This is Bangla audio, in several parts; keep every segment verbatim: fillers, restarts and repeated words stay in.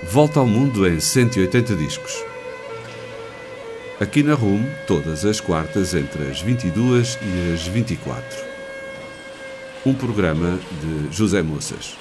Volta ao Mundo em cento e oitenta discos. Aqui na R U M, todas as quartas entre as vinte e duas e as vinte e quatro. Um programa de José Moças.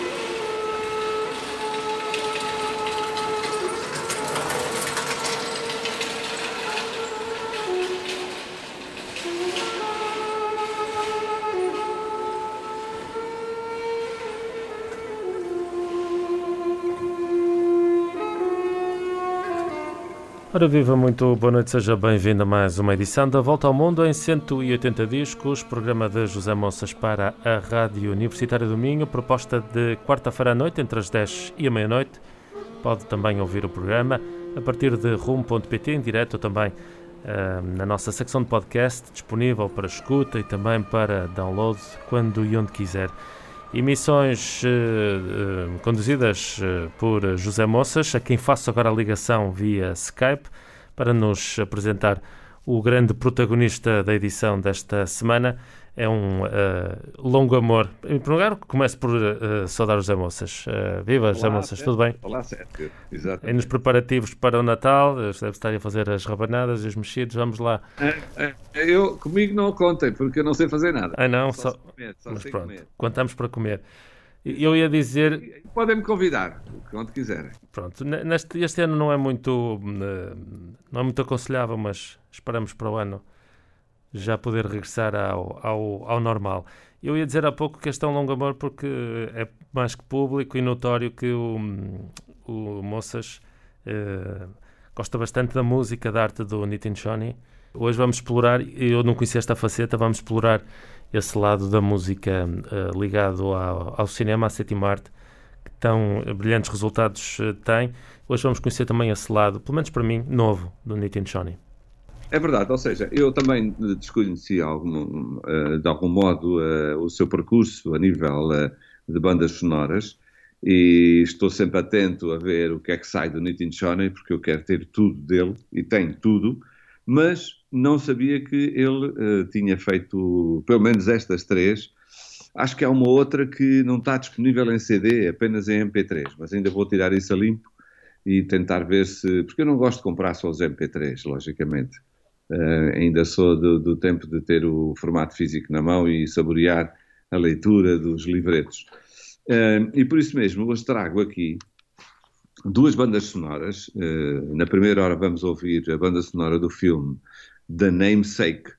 Ora viva, muito boa noite, seja bem-vindo a mais uma edição da Volta ao Mundo em cento e oitenta discos, programa de José Moças para a Rádio Universitária do Minho, proposta de quarta-feira à noite, entre as dez e a meia-noite. Pode também ouvir o programa a partir de rum ponto pt, em direto também uh, na nossa secção de podcast, disponível para escuta e também para download, quando e onde quiser. Emissões uh, uh, conduzidas uh, por José Moças, a quem faço agora a ligação via Skype, para nos apresentar o grande protagonista da edição desta semana. É um uh, longo amor. Em primeiro lugar, começo por uh, saudar o José Moças. Uh, viva, Olá, José Moças, tudo bem? Olá, Sérgio. Exatamente. E nos preparativos para o Natal, deve estar a fazer as rabanadas e os mexidos, vamos lá. É, é, eu, comigo não contem, porque eu não sei fazer nada. Ah, não? Só, só... comer, só Mas sei pronto, comer. contamos para comer. Eu ia dizer... Podem-me convidar, quando quiserem. Pronto, neste, este ano não é muito não é muito aconselhável, mas esperamos para o ano já poder regressar ao, ao, ao normal. Eu ia dizer há pouco que este é um longo amor porque é mais que público e notório que o, o Moças eh, gosta bastante da música, da arte do Nitin Sawhney. Hoje vamos explorar, eu não conhecia esta faceta, vamos explorar esse lado da música uh, ligado ao, ao cinema, à sétima arte, que tão brilhantes resultados uh, tem. Hoje vamos conhecer também esse lado, pelo menos para mim, novo, do Nitin Sawhney. É verdade, ou seja, eu também desconheci algum, uh, de algum modo uh, o seu percurso a nível uh, de bandas sonoras e estou sempre atento a ver o que é que sai do Nitin Sawhney, porque eu quero ter tudo dele, e tenho tudo, mas não sabia que ele uh, tinha feito pelo menos estas três. Acho que há uma outra que não está disponível em C D, apenas em M P três, mas ainda vou tirar isso a limpo e tentar ver se... Porque eu não gosto de comprar só os M P três, logicamente. Uh, ainda sou do, do tempo de ter o formato físico na mão e saborear a leitura dos livretos. Uh, e por isso mesmo, hoje trago aqui duas bandas sonoras. Uh, na primeira hora vamos ouvir a banda sonora do filme The Namesake.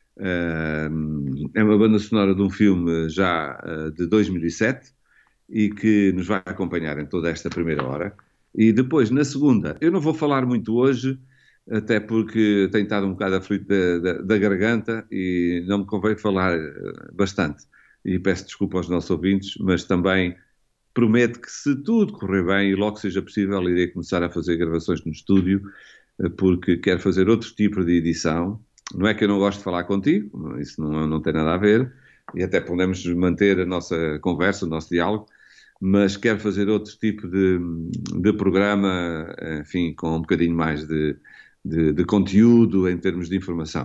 Uh, é uma banda sonora de um filme já uh, de dois mil e sete e que nos vai acompanhar em toda esta primeira hora. E depois, na segunda, eu não vou falar muito hoje, até porque tenho estado um bocado aflito da, da, da garganta e não me convém falar bastante. E peço desculpa aos nossos ouvintes, mas também prometo que, se tudo correr bem e logo seja possível, irei começar a fazer gravações no estúdio, porque quero fazer outro tipo de edição. Não é que eu não gosto de falar contigo, isso não, não tem nada a ver, e até podemos manter a nossa conversa, o nosso diálogo, mas quero fazer outro tipo de, de programa, enfim, com um bocadinho mais de, de, de conteúdo em termos de informação.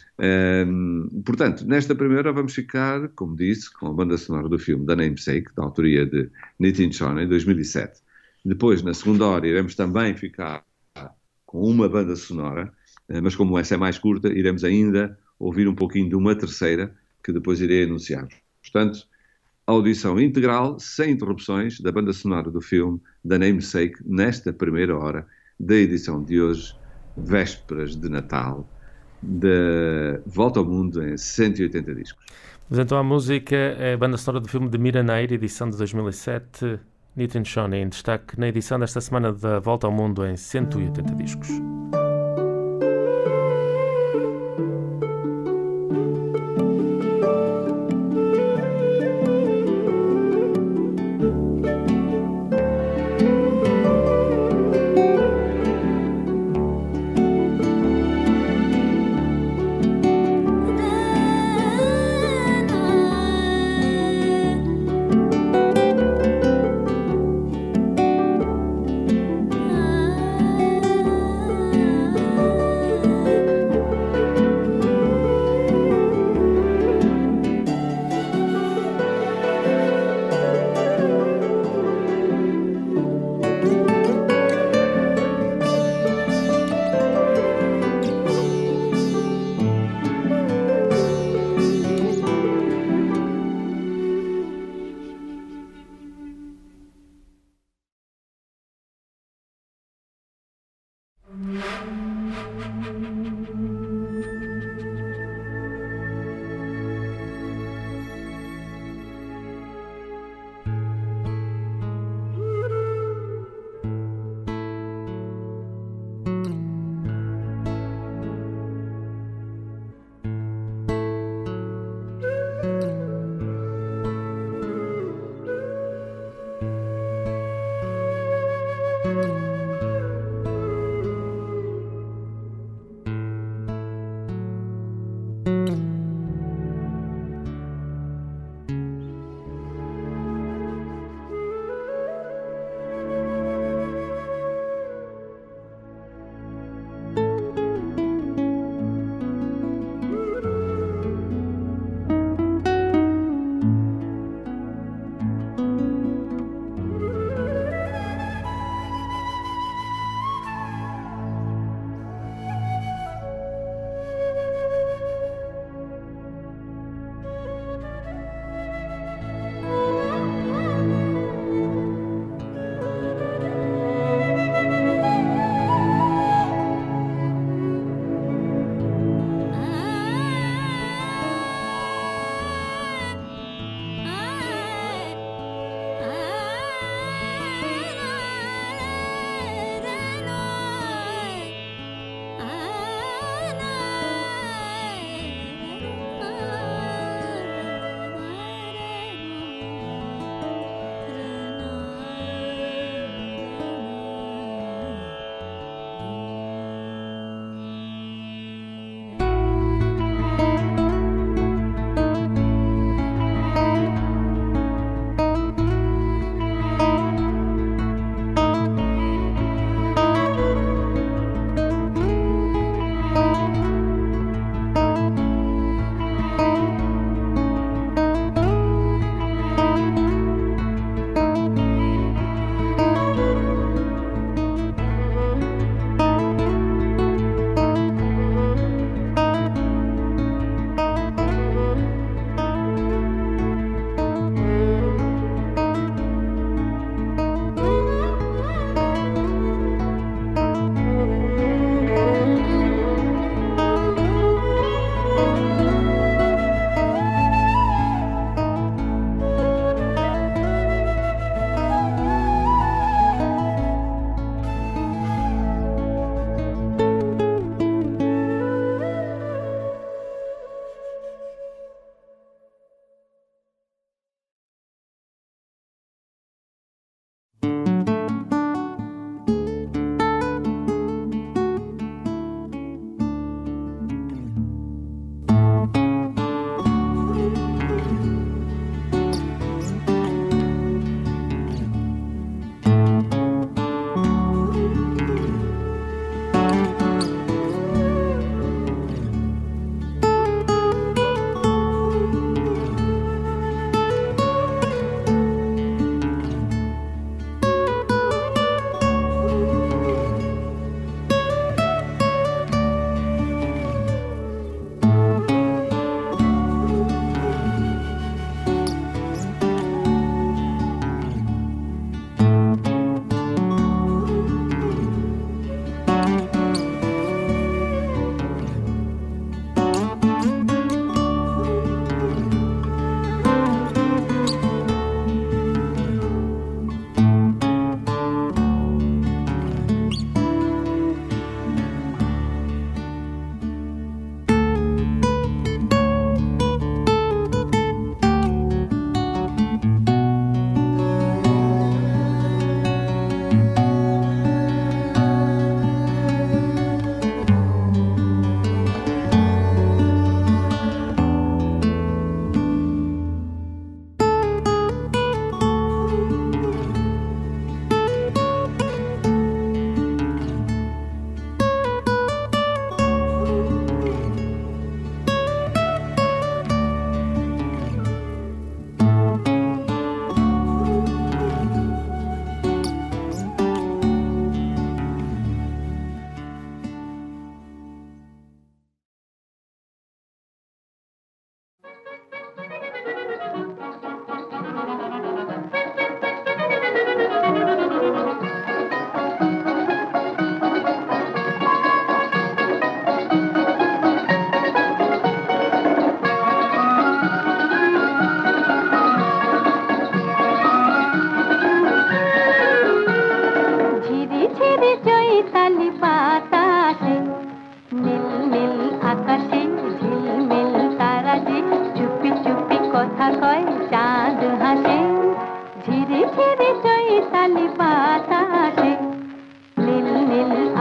Um, portanto, nesta primeira vamos ficar, como disse, com a banda sonora do filme The Namesake, da autoria de Nitin Sawhney, dois mil e sete. Depois, na segunda hora, iremos também ficar com uma banda sonora, mas como essa é mais curta, iremos ainda ouvir um pouquinho de uma terceira, que depois irei anunciar. Portanto, audição integral, sem interrupções, da banda sonora do filme The Namesake, nesta primeira hora da edição de hoje, vésperas de Natal, de Volta ao Mundo em cento e oitenta discos. Mas então a música é a banda sonora do filme de Miraneir, edição de dois mil e sete, Nitin Sawhney, em destaque na edição desta semana da Volta ao Mundo em cento e oitenta discos. Ah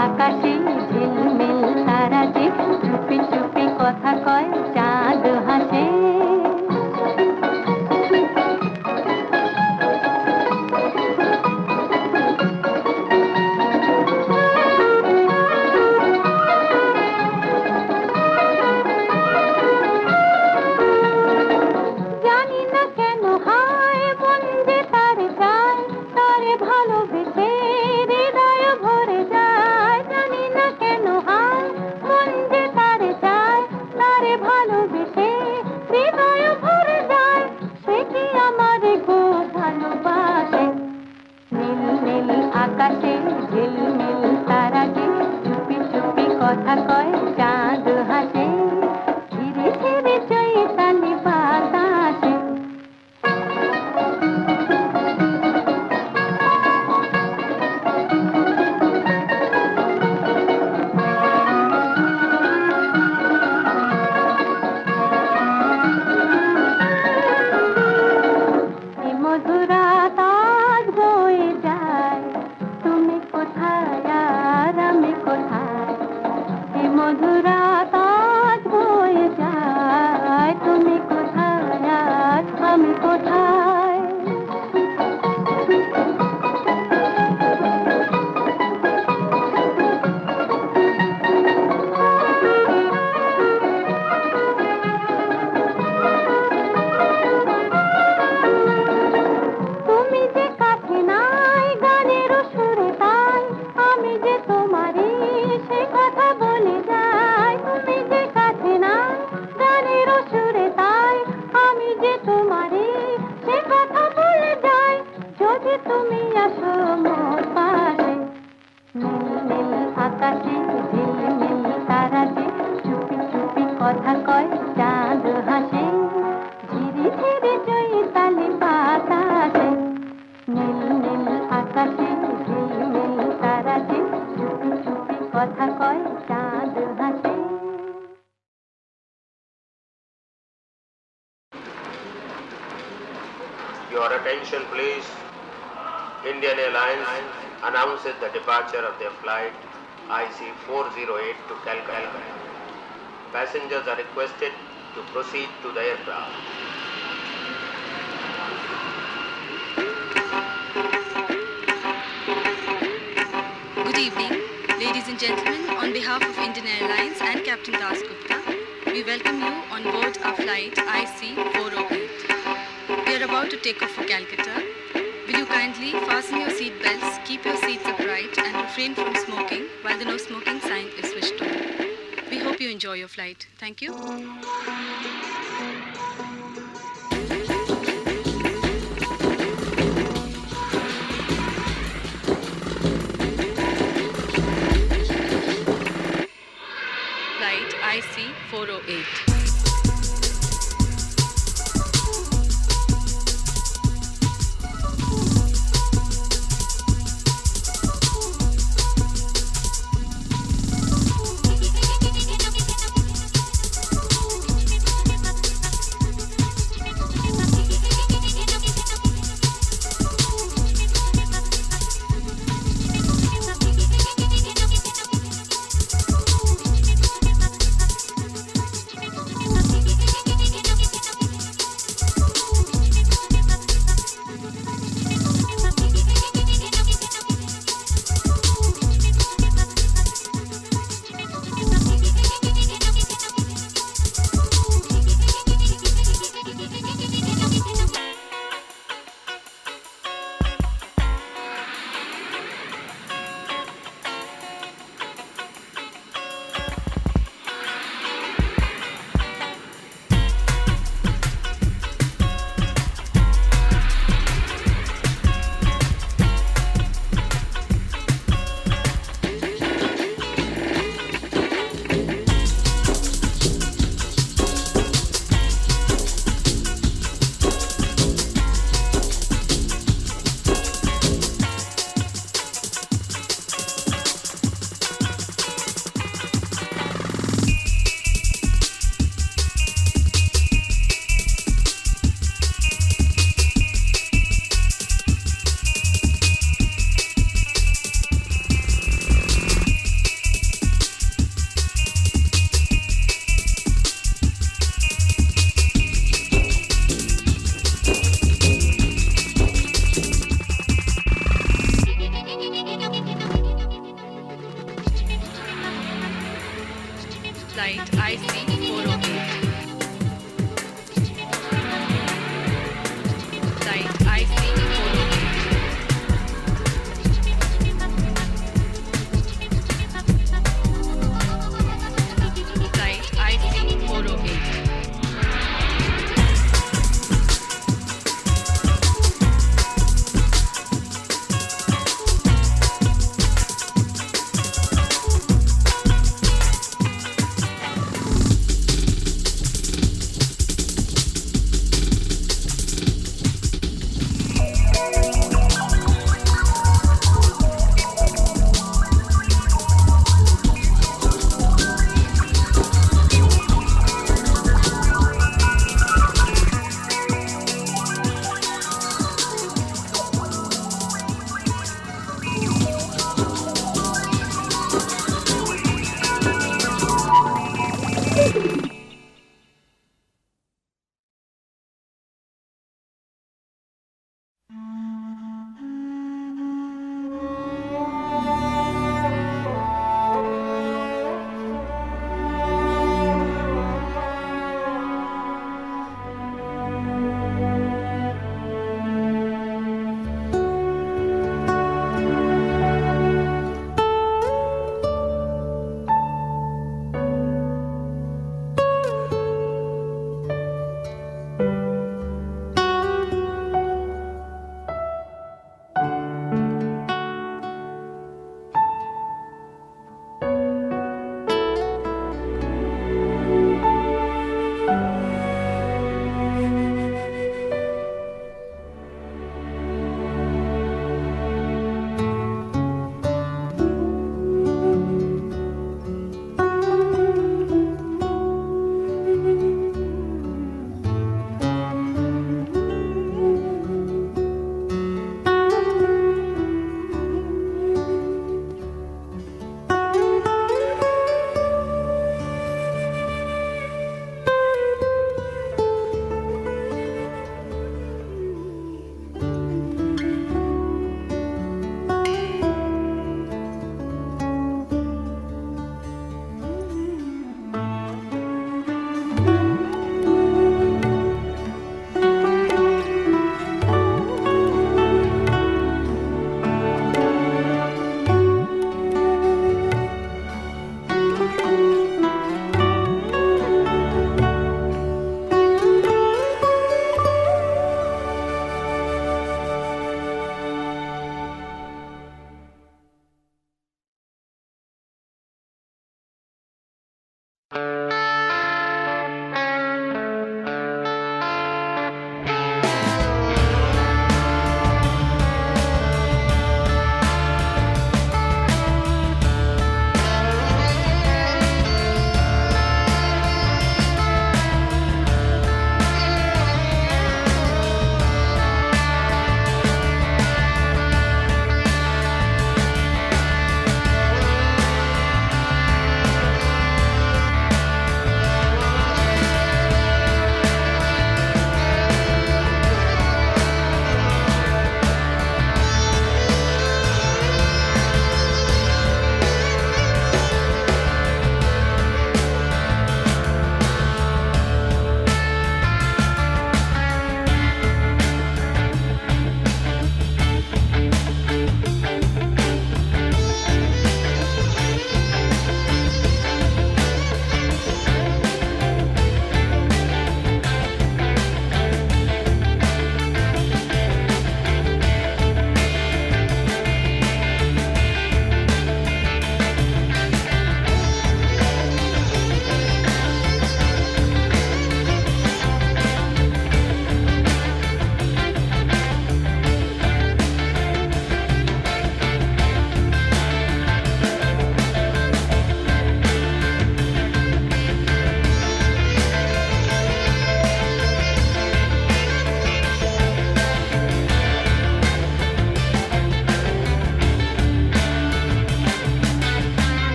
আকাশে ঝিলমিল তারা যে চুপি চুপি কথা কয় চাঁদ হাসে আকাশে ঝিলমিল তারা যে চুপি চুপি কথা কয় চাঁদ হাসে ধীরে ধীরে চৈতালি বাতাসে মধুরা তাজ বয়ে যায় তুমি কোথায় আর আমি কোথায় হে মধুরা তাজ বয়ে যায় তুমি কোথায় আর আমি কোথায় আকাশে ঝিলমিল তারা যে চুপি চুপি কথা কয় চাঁদ হাসে ধীরে ধীরে চৈতালি বাতাসে নীল নীল আকাশে ঝিলমিল তারা যে চুপি চুপি কথা কয় চাঁদ হাসে Your attention please. Indian Airlines announces the departure of their flight I C four oh eight to Calcutta. Passengers are requested to proceed to the aircraft. Good evening, ladies and gentlemen. On behalf of Indian Airlines and Captain Das Gupta, we welcome you on board our flight I C four oh eight. We are about to take off for Calcutta. Will you kindly fasten your seat belts, keep your seats upright and refrain from smoking while the no smoking sign is switched on. We hope you enjoy your flight. Thank you. Flight I C four oh eight.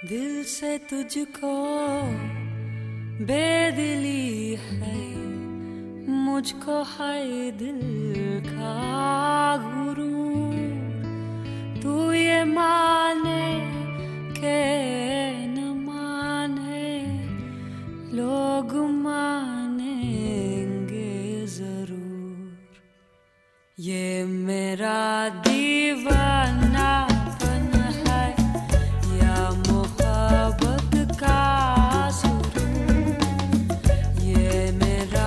दिल से तुझको बेदिली है, मुझको है दिल का गुरूर। तू ये माने के न माने, लोग मानेंगे जरूर। ये मेरा दीवानापन है या मोहब्बत का सुरूर। ये मेरा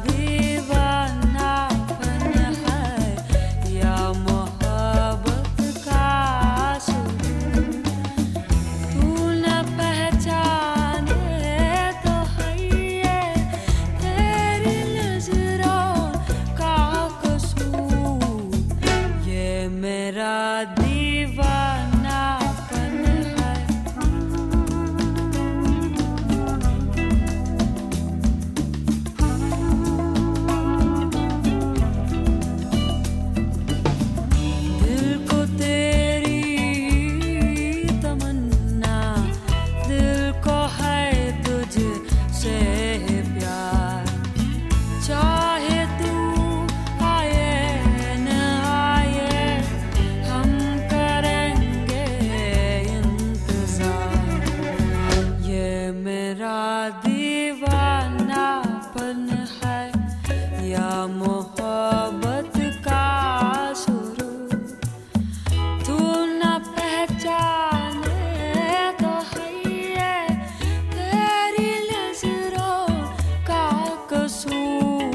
दीवानापन है या मोहब्बत का सुरूर। तू न पहचाने तो है ये तेरी नजरों का कसूर। ये मेरा दीवानापन है। दिल को तेरी तमन्ना, दिल को है तुझसे प्यार। चाहे तू आए न आए, हम करेंगे इंतजार। ये मेरा दीवानापन है या मोहब्बत का सुरूर। तू न पहचाने तो है ये तेरी नजरों का कसूर।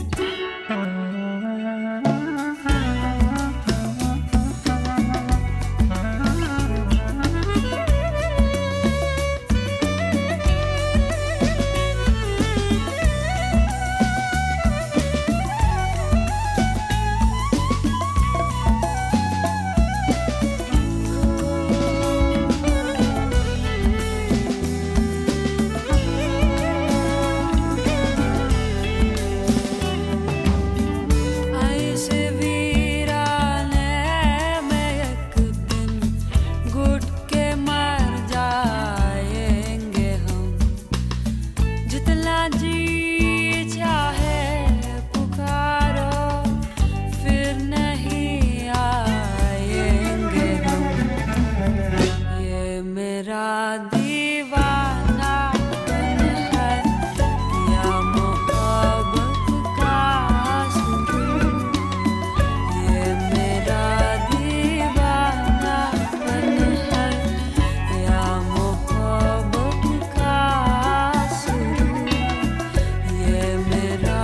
ऐसे वीराने में एक दिन घुट के मर जाएंगे हम। जितना जी चाहे पुकारो, फिर नहीं आएंगे हम। ये मेरा दीवानापन है या मोहब्बत का सुरूर। ये मेरा दीवानापन है या मोहब्बत का सुरूर। ये मेरा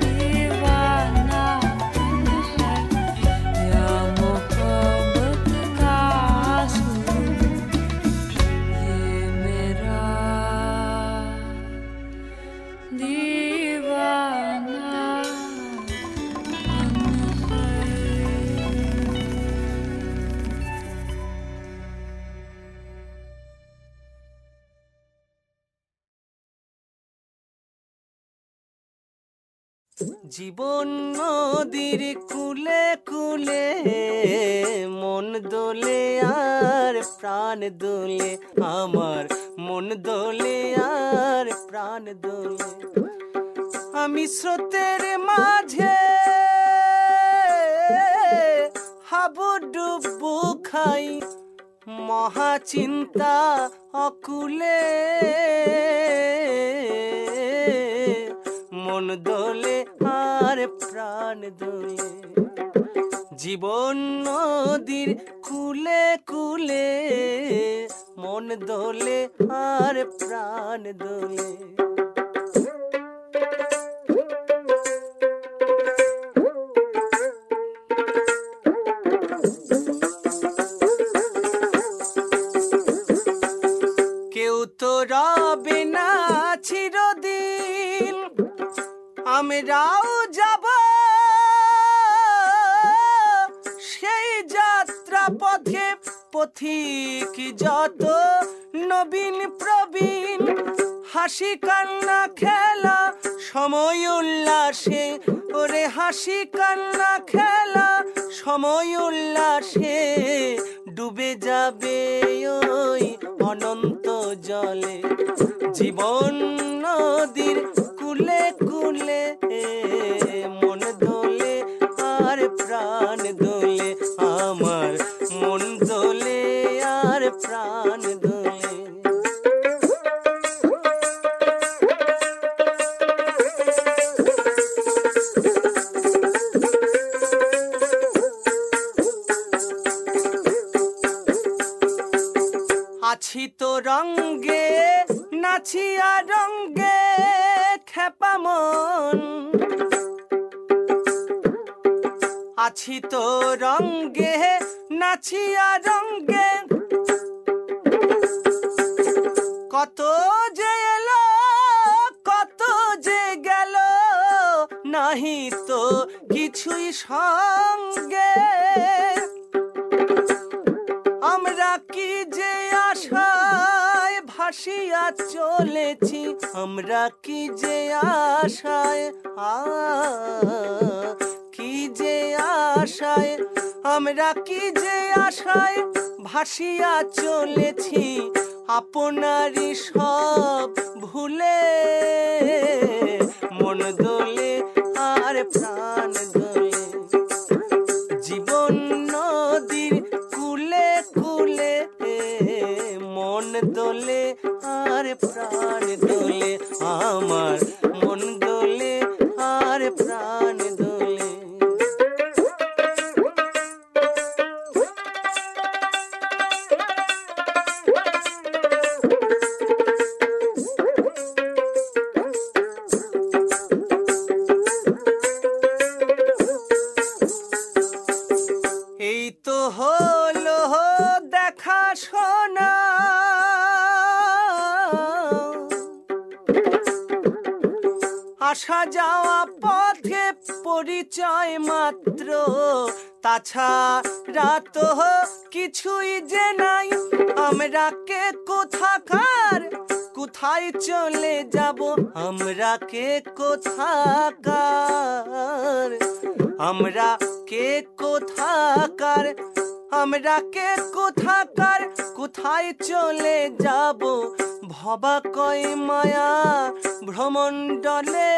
दीवानापन है या मोहब्बत का सुरूर। ये मेरा दीवानापन জীবন নদীর কুলে কুলে মন দোলে আর প্রাণ দোলে, আমার মন দোলে আর প্রাণ দোলে। আমি স্রোতের মাঝে হাবুডুবু খাই, মহা চিন্তা অকুলে মন দোলে আর প্রাণ দোলে। জীবন নদীর কুলে কুলে মন দোলে আর প্রাণ দোলে। কেউ তো রবে না চিরদিন, আমরাও যাব সেই যাত্রা পথে। পথিক যত নবীন প্রবীণ, হাসি কান্না খেলা সময় উল্লাসে, ওরে হাসি কান্না খেলা সময় উল্লাসে ডুবে যাবে ওই অনন্ত জলে জীবন নদীর কুলে কুলে মন দোলে আর প্রাণ দোলে আমার মন দোলে আর প্রাণ দোলে আছি তো রঙ্গে নাচিয়া রঙ্গে খেপা মন আছি তো রঙ্গে নাচিয়া রঙ্গে কত যে এলো কত যে গেল নাহি তো কিছুই সঙ্গে আমরা কি যে আশায় ভাসিয়া চলেছি আমরা কি যে আশায় আ কি যে আশায় আমরা কি যে আশায় ভাসিয়া চলেছি আপনারই সব ভুলে মন দোলে আর প্রাণ দোলে জীবন নদীর কুলে কুলে মন দোলে আর প্রাণ দোলে আমার মন দোলে আর প্রাণ দোলে এই তো হলো দেখা শোনা আসা যাওয়া পথে পরিচয় মাত্র তাছাড়া তো কিছুই যে নাই আমরা কে কোথাকার কোথায় চলে যাব আমরা কে কোথাকার আমরা কে কোথাকার আমরা কে কোথাকার কোথায় চলে যাব ভবা কয় মায়া ভ্রমণ্ডলে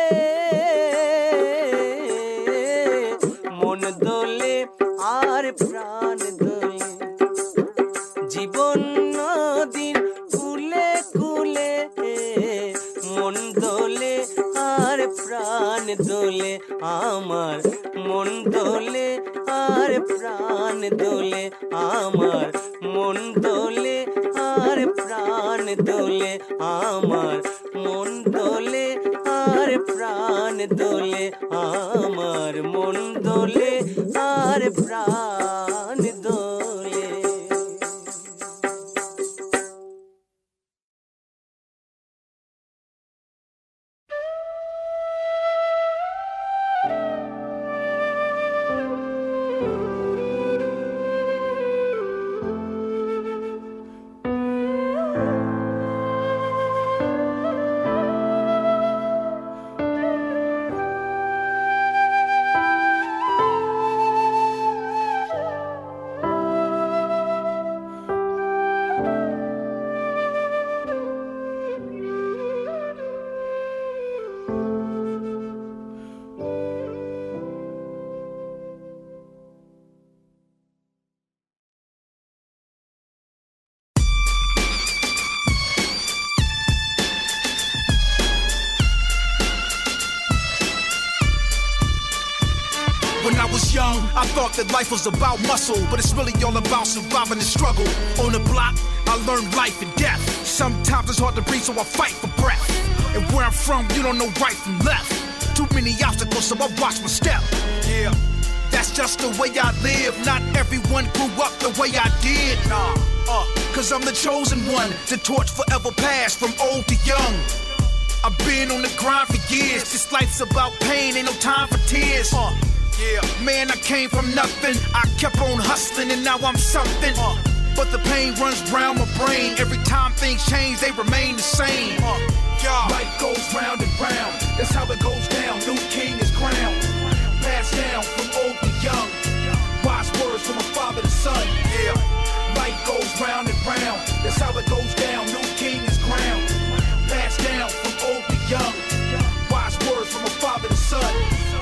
মন দোলে আর প্রাণ দোলে জীবন নদীর কুলে কুলে মন দোলে আর প্রাণ দোলে আমার মন দোলে আর প্রাণ দোলে আমার মন দোলে আর প্রাণ দোলে আমার মন দোলে আর প্রাণ দোলে আমার মন দোলে আর প্রাণ দোলে When I was young, I thought that life was about muscle, but it's really all about surviving the struggle. On the block, I learned life and death. Sometimes it's hard to breathe, so I fight for breath. And where I'm from, you don't know right from left. Too many obstacles, so I watch my step. Yeah, that's just the way I live. Not everyone grew up the way I did. Nah, uh, cause I'm the chosen one. The torch forever passed from old to young. I've been on the grind for years. This life's about pain, ain't no time for tears. Uh, Yeah, man, I came from nothing. I kept on hustling and now I'm something. Uh, but the pain runs round my brain. Every time things change, they remain the same. Uh, yeah. Life goes round and round. That's how it goes down. New king is crowned. Passed down from old to young. words from a father to son. Yeah, life goes round and round. That's how it goes down. New king is crowned, passed down from old to young. Wise words from a father to son.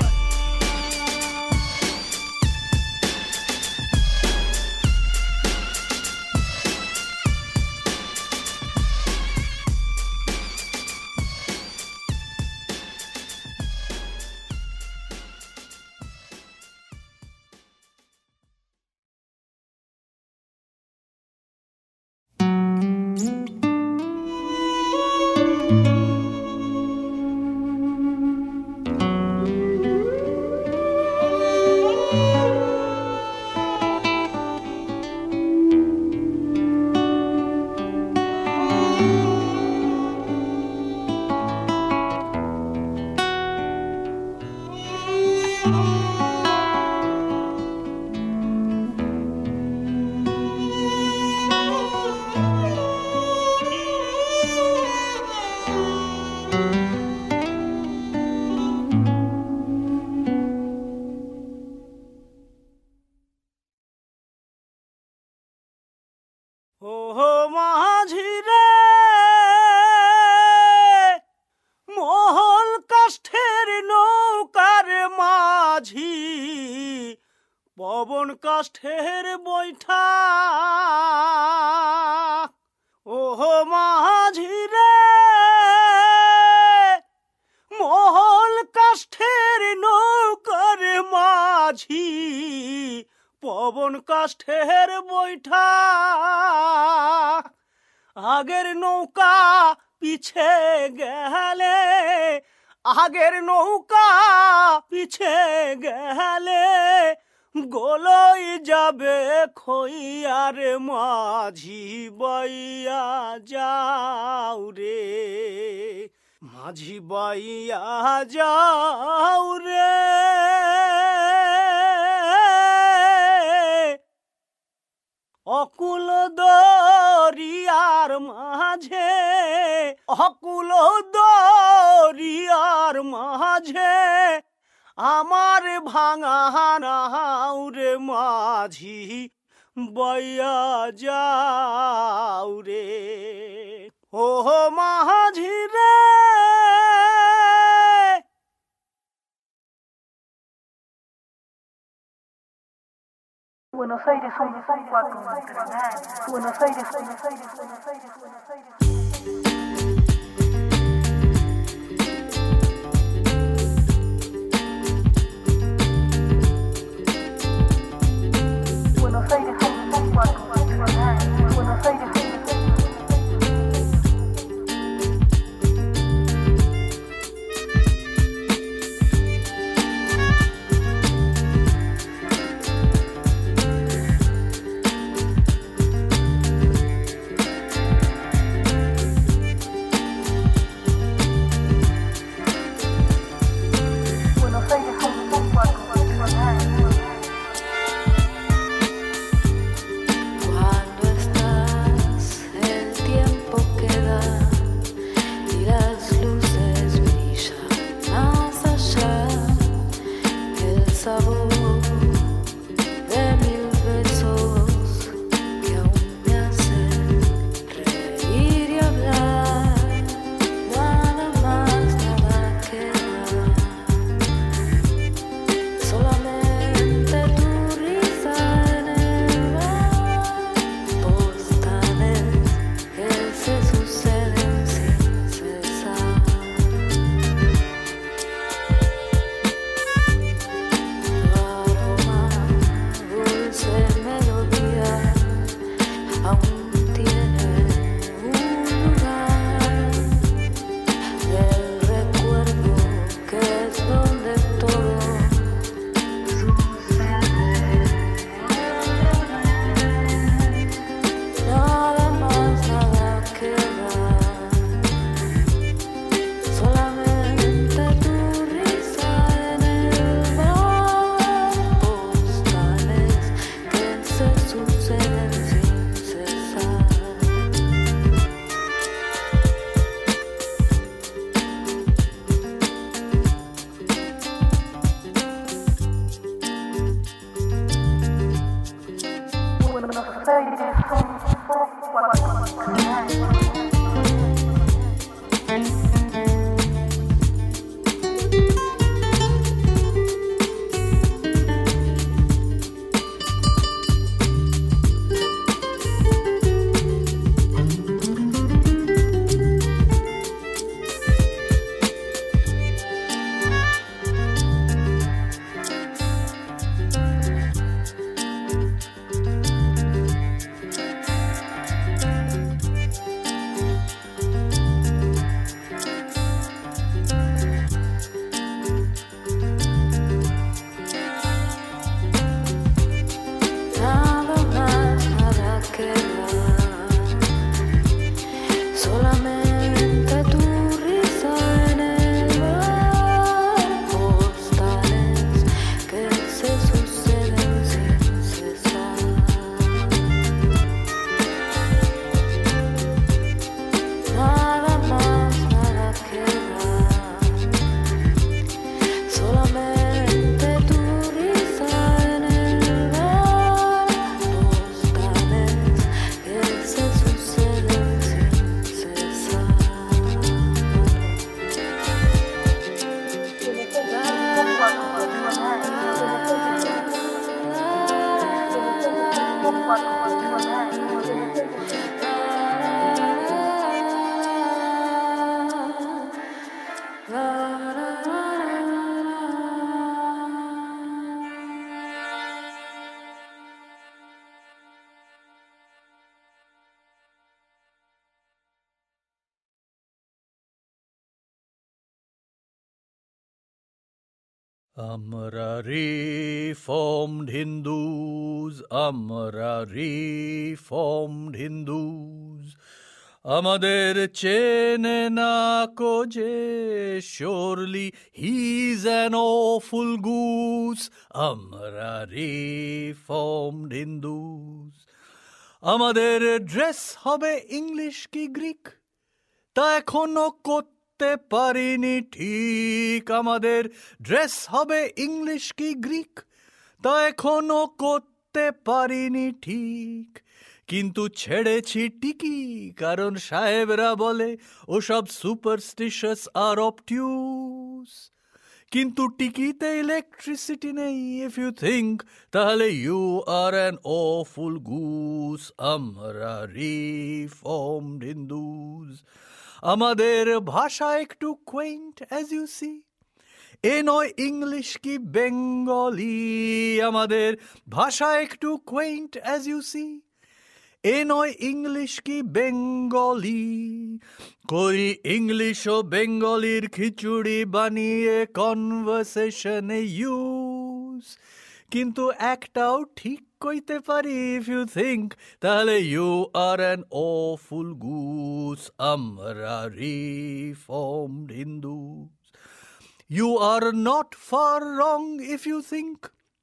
Pawan কাষ্ঠের বৈঠা ওহো মাঝি রে মহল কাষ্ঠের নৌকার মাঝি পবন কাষ্ঠের বৈঠা আগের নৌকা পিছে গেলে আগের নৌকা পিছে গেলে গোলই যাবে খইয়ার মাঝি বাইয়া যাও রে মাঝি বাইয়া যাও রে অকুল দরিয়ার মাঝে অকুল দরিয়ার মাঝে আমার ভাঙা নাও রে মাঝি বাইয়া যাও রে ও মাঝি রে Buenos Aires, Buenos Aires, Buenos Aires, Buenos Aires, Buenos Aires, Buenos Aires, Buenos Aires. Buenos Aires, Buenos Aires. আমরা reformed Hindus, আমরা reformed Hindus, আমাদের চেনে না কো যে surely he's an awful goose. আমরা reformed Hindus, আমাদের ড্রেস হবে ইংলিশ কি গ্রিক তা এখনো করতে পারিনি ঠিক। আমাদের ড্রেস হবে ইংলিশ কি গ্রিক তা এখনো করতে পারিনি ঠিক। কিন্তু ছেড়েছি টিকি কারণ সাহেবরা বলে ওসব সুপারস্টিশাস আর অবটিউস। কিন্তু টিকিতে ইলেকট্রিসিটি নেই ইফ ইউ থিঙ্ক তাহলে you are an awful goose. আমরা রিফর্মড হিন্দুস, আমাদের ভাষা একটু কোয়েন্ট অ্যাজ ইউ সি। এ নয় ইংলিশ কি বেঙ্গলি, আমাদের ভাষা একটু কোয়েন্ট অ্যাজ ইউ সি। এ নয় ইংলিশ কি বেঙ্গলি, করি ইংলিশ ও বেঙ্গলির খিচুড়ি বানিয়ে কনভারসেশনে ইউজ। কিন্তু একটাও ঠিক কইতে পারি ইফ ইউ থিঙ্ক তাহলে you are an awful goose. আমরা reformed Hindus, you are not far wrong if you think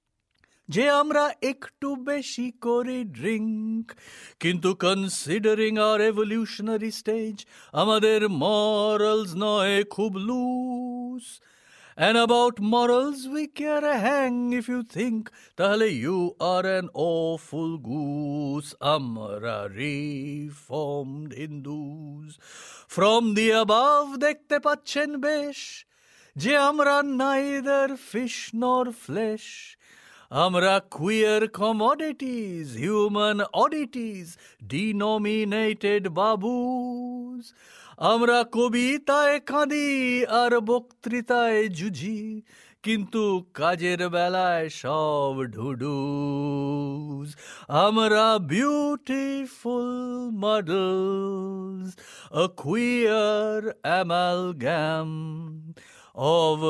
যে আমরা একটু বেশি করে ড্রিঙ্ক। কিন্তু কনসিডারিং আওয়ার এভলিউশনারি স্টেজ আমাদের মরালস নয় খুব loose. And about morals we care a hang if you think তাহলে you are an awful goose. আমরা reformed Hindus, from the above দেখতে পাচ্ছেন বেশ যে আমরা neither fish nor flesh. আমরা queer commodities, human oddities, denominated baboos. আমরা কবিতায় কাঁদি আর বক্তৃতায় জুঝি কিন্তু কাজের বেলায় সব ঢুডুস। আমরা beautiful models, a queer amalgam of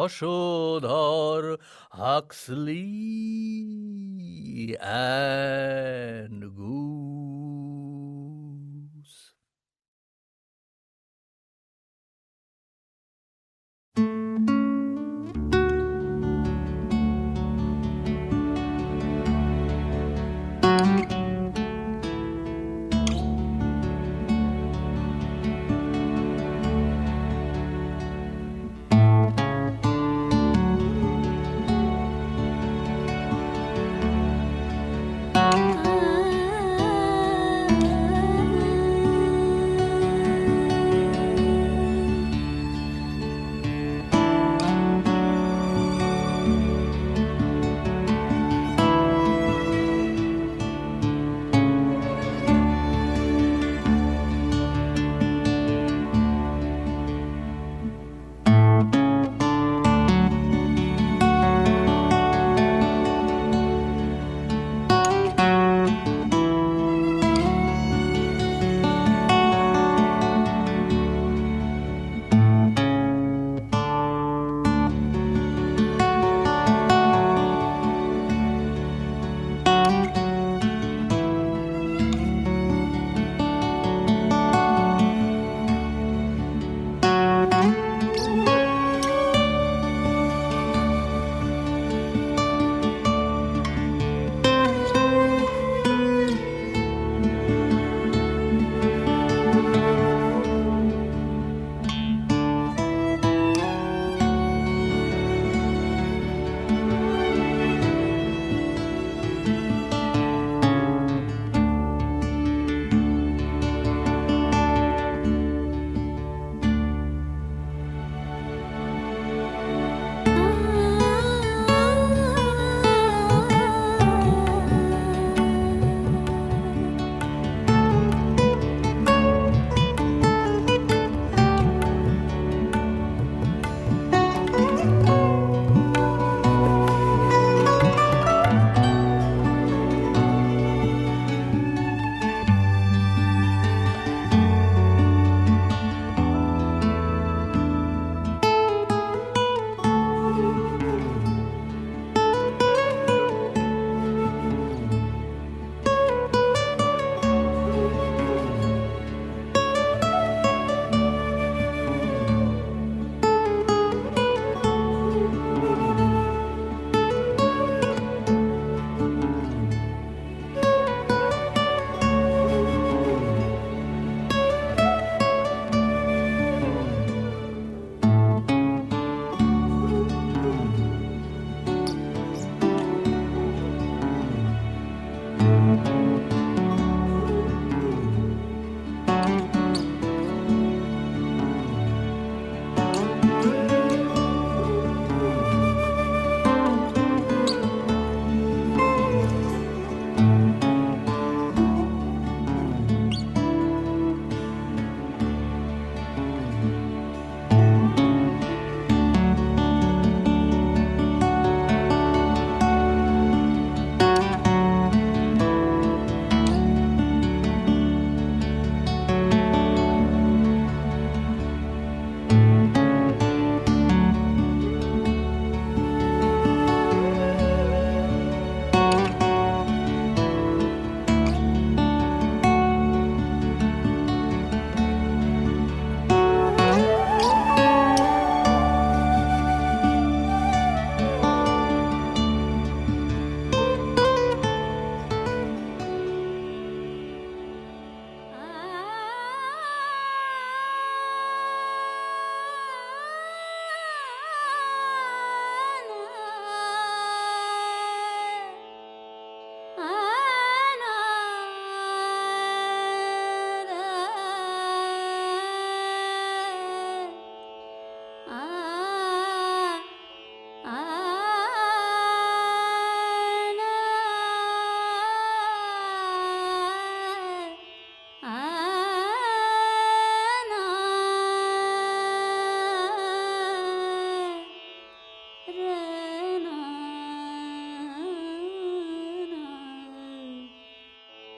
Shashadhar, Huxley and Goose. Ah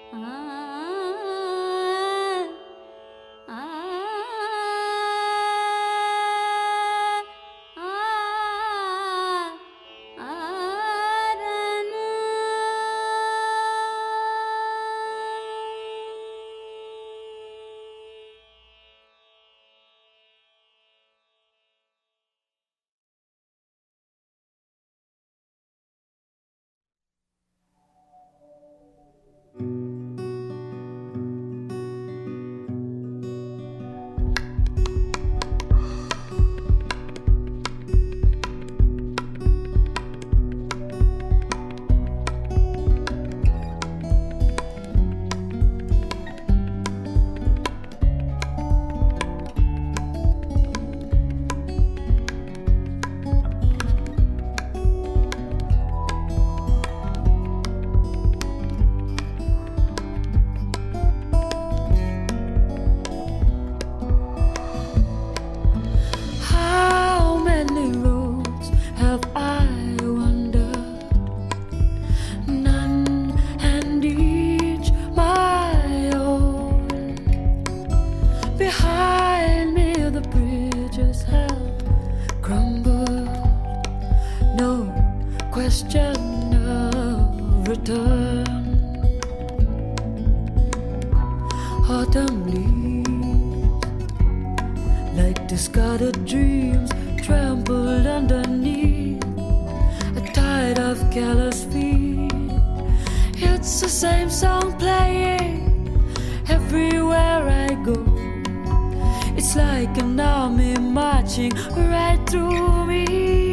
Autumn leaves, like discarded dreams, trampled underneath a tide of callous feet. It's the same song playing everywhere I go. It's like an army marching right through me.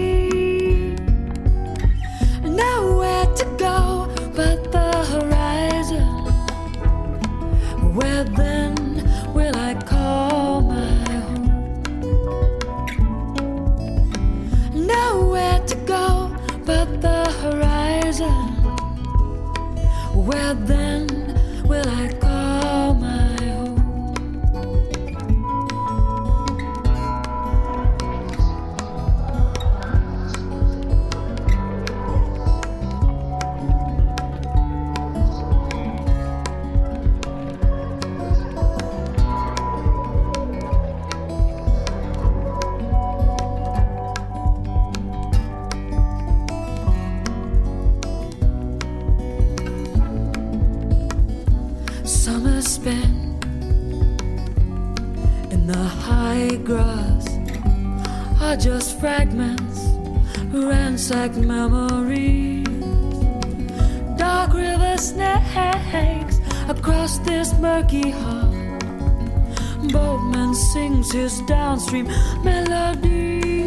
Nowhere to go but the horizon. Where then will I call my home? Nowhere to go but the horizon. Where then will I call my home? Summer spent in the high grass are just fragments, ransacked memories. Dark river snakes across this murky hall. Boatman sings his downstream melody.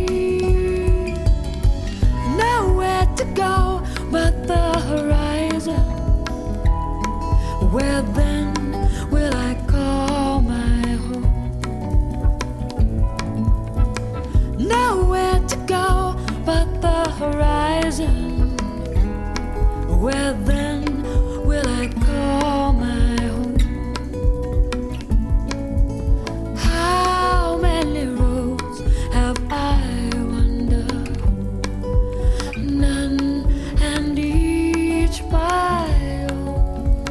Nowhere to go but the horizon. Where then will I call my home? Nowhere to go but the horizon. Where then will I call my home? How many roads have I wandered? None, and each my own.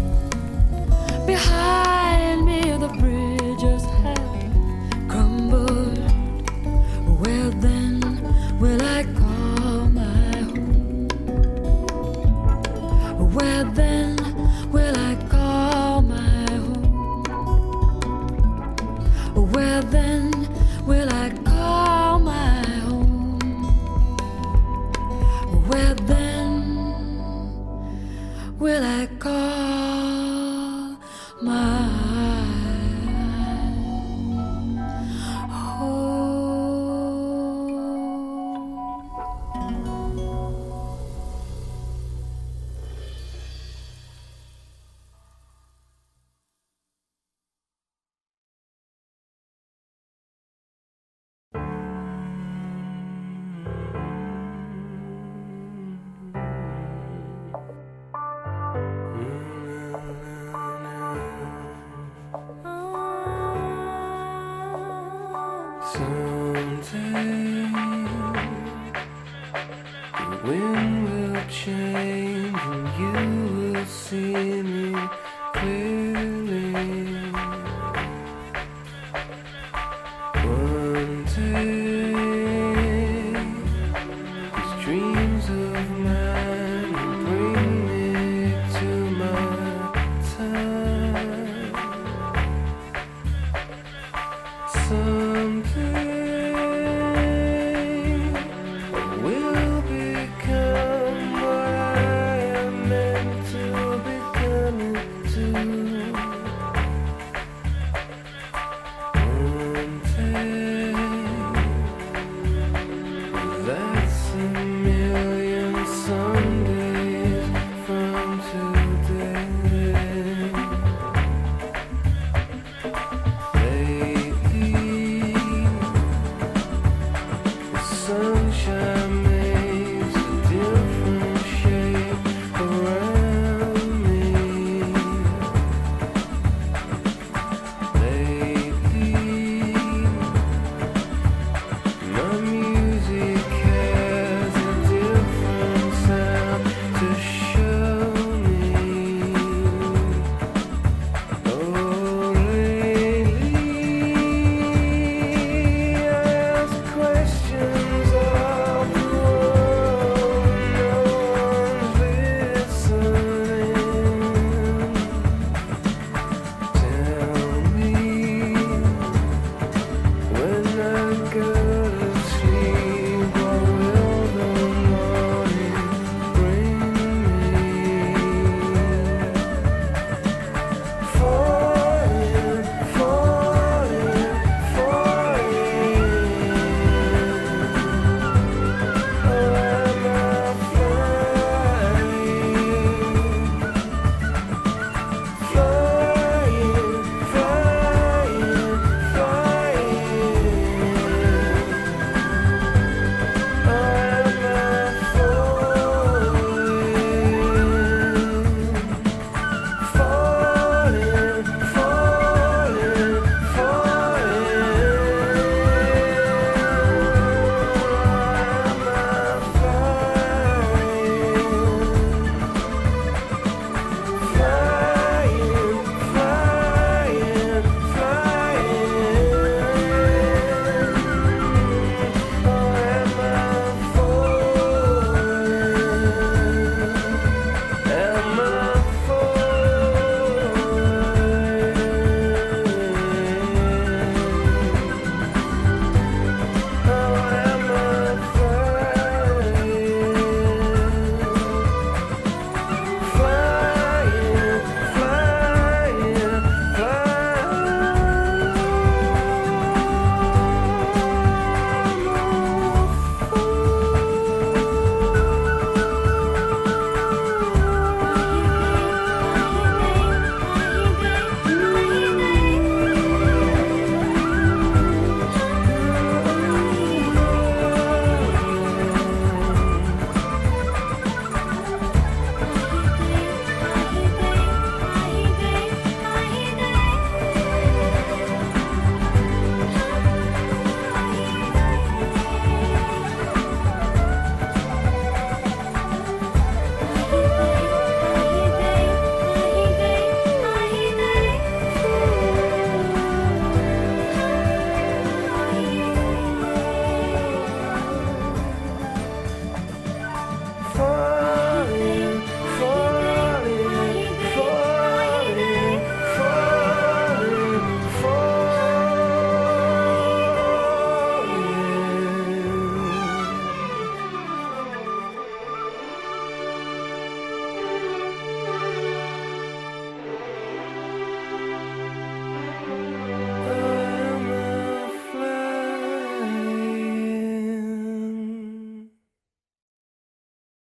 Behind me the bridges have crumbled. Where then will I call my home? Where then will I call my home? Where then will I call my home? Where then will I call my me clearly. One day, these dreams of mine bring me to my time. Someday I will become what I am meant to become into.